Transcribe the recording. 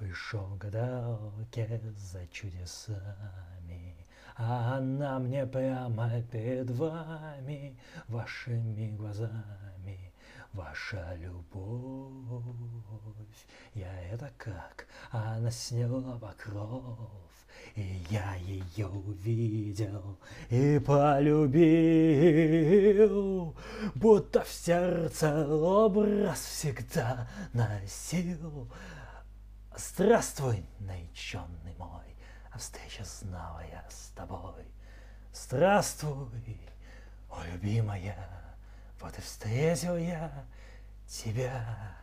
Пришел к гадалке за чудесами, а она мне прямо перед вами, вашими глазами, ваша любовь. Я это как? Она сняла покров, и я ее увидел и полюбил, будто в сердце образ всегда носил. Здравствуй, нареченный мой, а встреча снова я с тобой. Здравствуй, о любимая, вот и встретил я тебя.